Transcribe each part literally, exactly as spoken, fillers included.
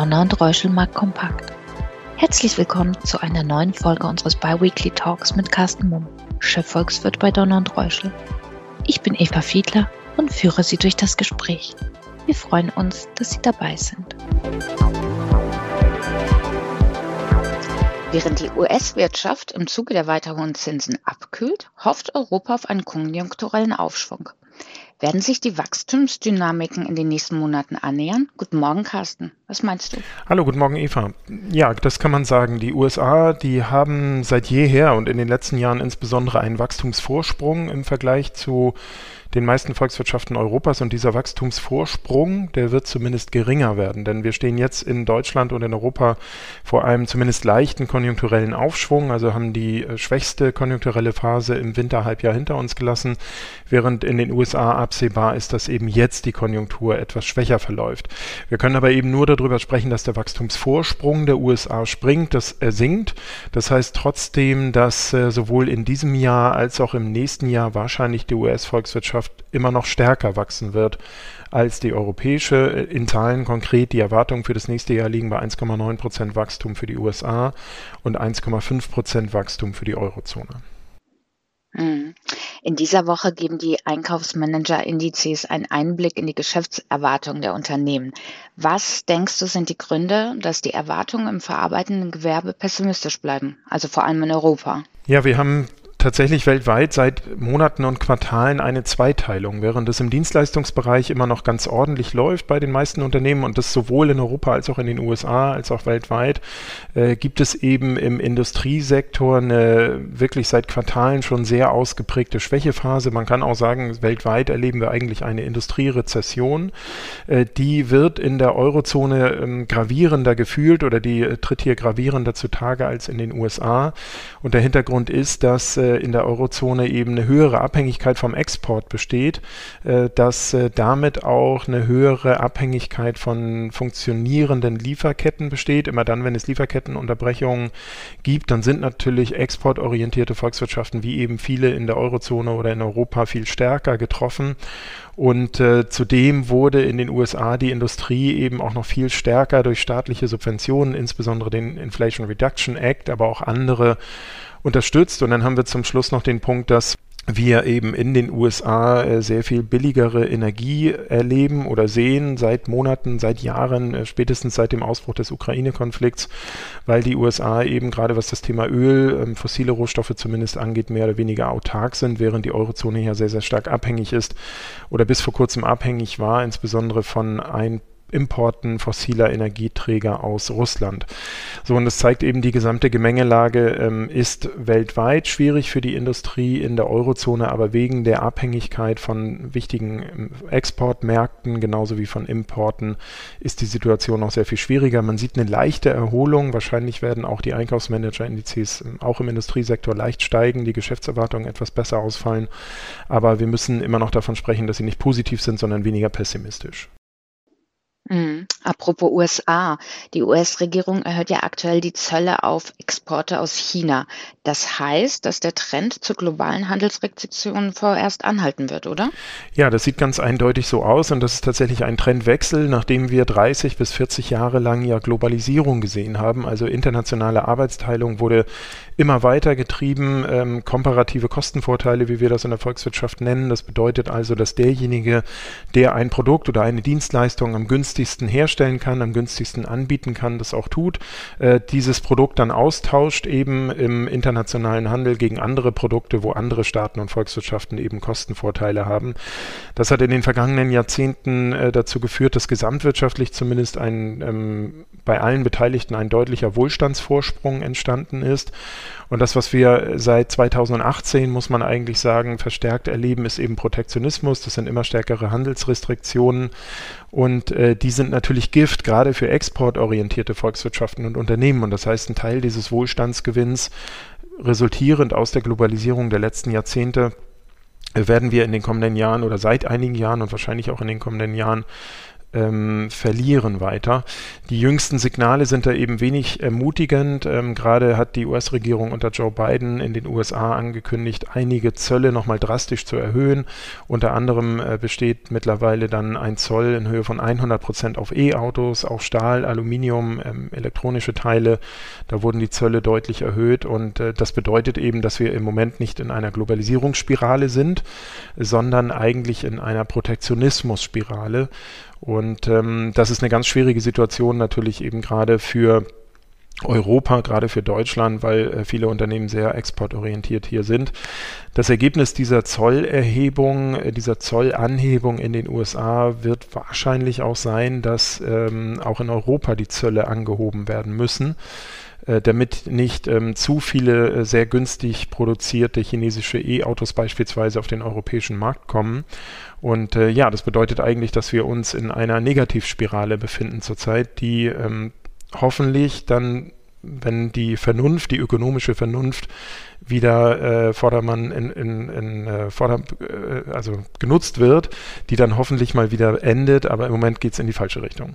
Donner und Reuschel Markt Kompakt. Herzlich willkommen zu einer neuen Folge unseres Bi-Weekly Talks mit Carsten Mumm, Chefvolkswirt bei Donner und Reuschel. Ich bin Eva Fiedler und führe Sie durch das Gespräch. Wir freuen uns, dass Sie dabei sind. Während die U S-Wirtschaft im Zuge der weiter hohen Zinsen abkühlt, hofft Europa auf einen konjunkturellen Aufschwung. Werden sich die Wachstumsdynamiken in den nächsten Monaten annähern? Guten Morgen, Carsten. Was meinst du? Hallo, guten Morgen, Eva. Ja, das kann man sagen. Die U S A, die haben seit jeher und in den letzten Jahren insbesondere einen Wachstumsvorsprung im Vergleich zu den meisten Volkswirtschaften Europas, und dieser Wachstumsvorsprung, der wird zumindest geringer werden, denn wir stehen jetzt in Deutschland und in Europa vor einem zumindest leichten konjunkturellen Aufschwung, also haben die äh, schwächste konjunkturelle Phase im Winterhalbjahr hinter uns gelassen, während in den U S A absehbar ist, dass eben jetzt die Konjunktur etwas schwächer verläuft. Wir können aber eben nur darüber sprechen, dass der Wachstumsvorsprung der U S A springt, dass er sinkt. Das heißt trotzdem, dass äh, sowohl in diesem Jahr als auch im nächsten Jahr wahrscheinlich die U S-Volkswirtschaft immer noch stärker wachsen wird als die europäische. In Zahlen konkret, die Erwartungen für das nächste Jahr liegen bei eins Komma neun Prozent Wachstum für die U S A und eins Komma fünf Prozent Wachstum für die Eurozone. In dieser Woche geben die Einkaufsmanager-Indizes einen Einblick in die Geschäftserwartungen der Unternehmen. Was denkst du, sind die Gründe, dass die Erwartungen im verarbeitenden Gewerbe pessimistisch bleiben, also vor allem in Europa? Ja, wir haben tatsächlich weltweit seit Monaten und Quartalen eine Zweiteilung, während es im Dienstleistungsbereich immer noch ganz ordentlich läuft bei den meisten Unternehmen, und das sowohl in Europa als auch in den U S A als auch weltweit, äh, gibt es eben im Industriesektor eine wirklich seit Quartalen schon sehr ausgeprägte Schwächephase. Man kann auch sagen, weltweit erleben wir eigentlich eine Industrierezession. Äh, die wird in der Eurozone ähm, gravierender gefühlt oder die äh, tritt hier gravierender zutage als in den U S A. Und der Hintergrund ist, dass äh, in der Eurozone eben eine höhere Abhängigkeit vom Export besteht, äh, dass äh, damit auch eine höhere Abhängigkeit von funktionierenden Lieferketten besteht. Immer dann, wenn es Lieferkettenunterbrechungen gibt, dann sind natürlich exportorientierte Volkswirtschaften wie eben viele in der Eurozone oder in Europa viel stärker getroffen. Und äh, zudem wurde in den U S A die Industrie eben auch noch viel stärker durch staatliche Subventionen, insbesondere den Inflation Reduction Act, aber auch andere unterstützt. Und dann haben wir zum Schluss noch den Punkt, dass wir eben in den U S A äh, sehr viel billigere Energie erleben oder sehen seit Monaten, seit Jahren, äh, spätestens seit dem Ausbruch des Ukraine-Konflikts, weil die U S A eben gerade was das Thema Öl, ähm, fossile Rohstoffe zumindest angeht, mehr oder weniger autark sind, während die Eurozone ja sehr, sehr stark abhängig ist oder bis vor kurzem abhängig war, insbesondere von ein Importen fossiler Energieträger aus Russland. So, und das zeigt eben, die gesamte Gemengelage ähm, ist weltweit schwierig für die Industrie in der Eurozone, aber wegen der Abhängigkeit von wichtigen ähm, Exportmärkten, genauso wie von Importen, ist die Situation auch sehr viel schwieriger. Man sieht eine leichte Erholung. Wahrscheinlich werden auch die Einkaufsmanager-Indizes ähm, auch im Industriesektor leicht steigen, die Geschäftserwartungen etwas besser ausfallen, aber wir müssen immer noch davon sprechen, dass sie nicht positiv sind, sondern weniger pessimistisch. Mhm. Apropos U S A. Die U S-Regierung erhöht ja aktuell die Zölle auf Exporte aus China. Das heißt, dass der Trend zu globalen Handelsrestriktionen vorerst anhalten wird, oder? Ja, das sieht ganz eindeutig so aus, und das ist tatsächlich ein Trendwechsel, nachdem wir dreißig bis vierzig Jahre lang ja Globalisierung gesehen haben. Also internationale Arbeitsteilung wurde immer weiter getrieben, ähm, komparative Kostenvorteile, wie wir das in der Volkswirtschaft nennen. Das bedeutet also, dass derjenige, der ein Produkt oder eine Dienstleistung am günstigsten herstellen kann, am günstigsten anbieten kann, das auch tut, äh, dieses Produkt dann austauscht eben im internationalen Handel gegen andere Produkte, wo andere Staaten und Volkswirtschaften eben Kostenvorteile haben. Das hat in den vergangenen Jahrzehnten äh, dazu geführt, dass gesamtwirtschaftlich zumindest ein, ähm, bei allen Beteiligten ein deutlicher Wohlstandsvorsprung entstanden ist. Und das, was wir seit zweitausendachtzehn, muss man eigentlich sagen, verstärkt erleben, ist eben Protektionismus. Das sind immer stärkere Handelsrestriktionen, und äh, die sind natürlich Gift, gerade für exportorientierte Volkswirtschaften und Unternehmen. Und das heißt, ein Teil dieses Wohlstandsgewinns, resultierend aus der Globalisierung der letzten Jahrzehnte, werden wir in den kommenden Jahren oder seit einigen Jahren und wahrscheinlich auch in den kommenden Jahren ähm, verlieren weiter. Die jüngsten Signale sind da eben wenig ermutigend. Ähm, gerade hat die U S-Regierung unter Joe Biden in den U S A angekündigt, einige Zölle nochmal drastisch zu erhöhen. Unter anderem äh, besteht mittlerweile dann ein Zoll in Höhe von hundert Prozent auf E-Autos, auf Stahl, Aluminium, ähm, elektronische Teile. Da wurden die Zölle deutlich erhöht und äh, das bedeutet eben, dass wir im Moment nicht in einer Globalisierungsspirale sind, sondern eigentlich in einer Protektionismusspirale. Und ähm, das ist eine ganz schwierige Situation natürlich eben gerade für Europa, gerade für Deutschland, weil äh, viele Unternehmen sehr exportorientiert hier sind. Das Ergebnis dieser Zollerhebung, äh, dieser Zollanhebung in den U S A wird wahrscheinlich auch sein, dass ähm, auch in Europa die Zölle angehoben werden müssen, äh, damit nicht ähm, zu viele äh, sehr günstig produzierte chinesische E-Autos beispielsweise auf den europäischen Markt kommen. Und äh, ja, das bedeutet eigentlich, dass wir uns in einer Negativspirale befinden zurzeit, die ähm, hoffentlich dann, wenn die Vernunft, die ökonomische Vernunft wieder äh, Vordermann in, in, in äh, Vorder, äh, also genutzt wird, die dann hoffentlich mal wieder endet, aber im Moment geht es in die falsche Richtung.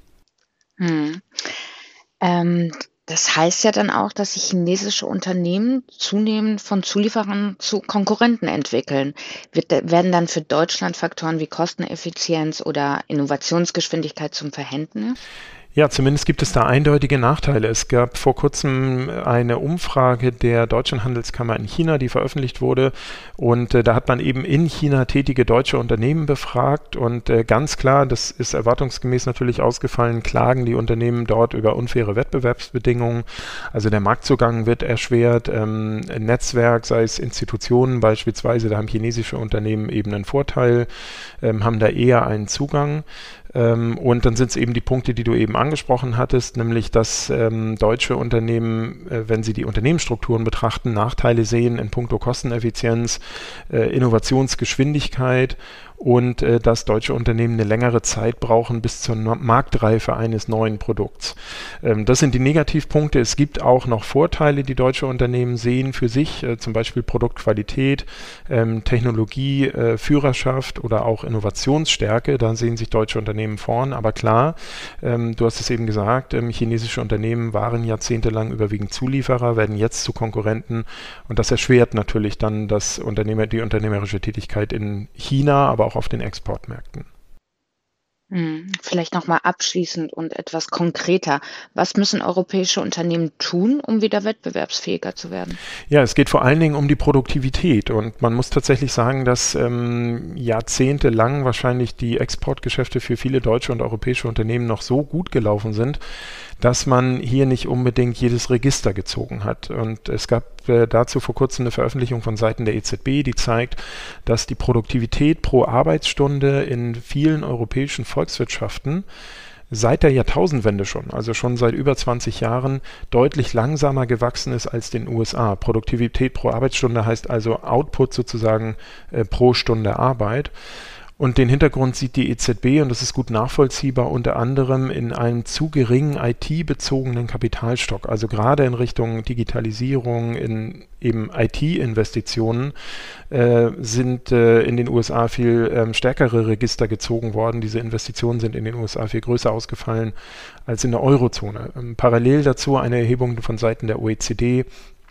Hm. Ähm, das heißt ja dann auch, dass sich chinesische Unternehmen zunehmend von Zulieferern zu Konkurrenten entwickeln. Wird, werden dann für Deutschland Faktoren wie Kosteneffizienz oder Innovationsgeschwindigkeit zum Verhängnis? Ja, zumindest gibt es da eindeutige Nachteile. Es gab vor kurzem eine Umfrage der Deutschen Handelskammer in China, die veröffentlicht wurde. Und äh, da hat man eben in China tätige deutsche Unternehmen befragt. Und äh, ganz klar, das ist erwartungsgemäß natürlich ausgefallen, klagen die Unternehmen dort über unfaire Wettbewerbsbedingungen. Also der Marktzugang wird erschwert. Ähm, Netzwerk, sei es Institutionen beispielsweise, da haben chinesische Unternehmen eben einen Vorteil, ähm, haben da eher einen Zugang. Ähm, und dann sind es eben die Punkte, die du eben angesprochen hattest, nämlich dass ähm, deutsche Unternehmen, äh, wenn sie die Unternehmensstrukturen betrachten, Nachteile sehen in puncto Kosteneffizienz, äh, Innovationsgeschwindigkeit und äh, dass deutsche Unternehmen eine längere Zeit brauchen bis zur no- Marktreife eines neuen Produkts. Ähm, das sind die Negativpunkte. Es gibt auch noch Vorteile, die deutsche Unternehmen sehen für sich, äh, zum Beispiel Produktqualität, ähm, Technologie, äh, Führerschaft oder auch Innovationsstärke. Da sehen sich deutsche Unternehmen vorn. Aber klar, ähm, du hast es eben gesagt, ähm, chinesische Unternehmen waren jahrzehntelang überwiegend Zulieferer, werden jetzt zu Konkurrenten und das erschwert natürlich dann das Unternehmer, die unternehmerische Tätigkeit in China, aber auch auf den Exportmärkten. Hm, Vielleicht nochmal abschließend und etwas konkreter. Was müssen europäische Unternehmen tun, um wieder wettbewerbsfähiger zu werden? Ja, es geht vor allen Dingen um die Produktivität und man muss tatsächlich sagen, dass ähm, jahrzehntelang wahrscheinlich die Exportgeschäfte für viele deutsche und europäische Unternehmen noch so gut gelaufen sind, dass man hier nicht unbedingt jedes Register gezogen hat. Und es gab äh, dazu vor kurzem eine Veröffentlichung von Seiten der E Z B, die zeigt, dass die Produktivität pro Arbeitsstunde in vielen europäischen Volkswirtschaften seit der Jahrtausendwende schon, also schon seit über zwanzig Jahren, deutlich langsamer gewachsen ist als den U S A. Produktivität pro Arbeitsstunde heißt also Output sozusagen äh, pro Stunde Arbeit. Und den Hintergrund sieht die E Z B, und das ist gut nachvollziehbar, unter anderem in einem zu geringen I T-bezogenen Kapitalstock. Also gerade in Richtung Digitalisierung, in eben I T-Investitionen äh, sind äh, in den U S A viel ähm, stärkere Register gezogen worden. Diese Investitionen sind in den U S A viel größer ausgefallen als in der Eurozone. Ähm, parallel dazu eine Erhebung von Seiten der O E C D,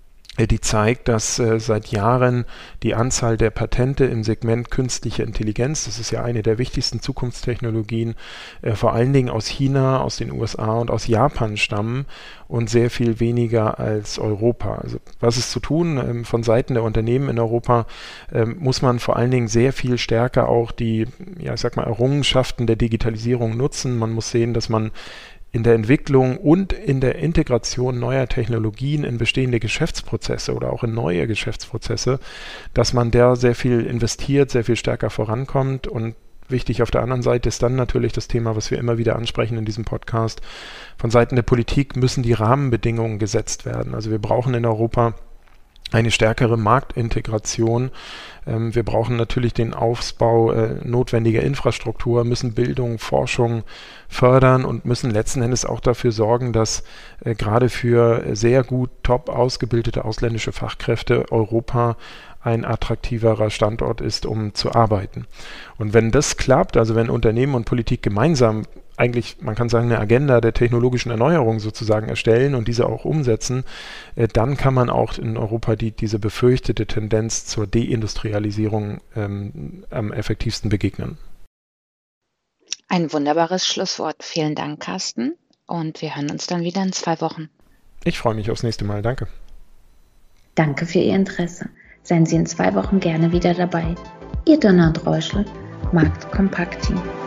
die zeigt, dass äh, seit Jahren die Anzahl der Patente im Segment künstliche Intelligenz, das ist ja eine der wichtigsten Zukunftstechnologien, äh, vor allen Dingen aus China, aus den U S A und aus Japan stammen und sehr viel weniger als Europa. Also was ist zu tun? Ähm, von Seiten der Unternehmen in Europa ähm, muss man vor allen Dingen sehr viel stärker auch die, ja, ich sag mal, Errungenschaften der Digitalisierung nutzen. Man muss sehen, dass man in der Entwicklung und in der Integration neuer Technologien in bestehende Geschäftsprozesse oder auch in neue Geschäftsprozesse, dass man da sehr viel investiert, sehr viel stärker vorankommt. Und wichtig auf der anderen Seite ist dann natürlich das Thema, was wir immer wieder ansprechen in diesem Podcast. Von Seiten der Politik müssen die Rahmenbedingungen gesetzt werden. Also wir brauchen in Europa eine stärkere Marktintegration. Ähm, wir brauchen natürlich den Aufbau äh, notwendiger Infrastruktur, müssen Bildung, Forschung fördern und müssen letzten Endes auch dafür sorgen, dass äh, gerade für sehr gut top ausgebildete ausländische Fachkräfte Europa ein attraktiverer Standort ist, um zu arbeiten. Und wenn das klappt, also wenn Unternehmen und Politik gemeinsam eigentlich, man kann sagen, eine Agenda der technologischen Erneuerung sozusagen erstellen und diese auch umsetzen, äh, dann kann man auch in Europa die, diese befürchtete Tendenz zur Deindustrialisierung ähm, am effektivsten begegnen. Ein wunderbares Schlusswort. Vielen Dank, Carsten. Und wir hören uns dann wieder in zwei Wochen. Ich freue mich aufs nächste Mal. Danke. Danke für Ihr Interesse. Seien Sie in zwei Wochen gerne wieder dabei. Ihr Donner und Reuschel, Markt Kompakt Team.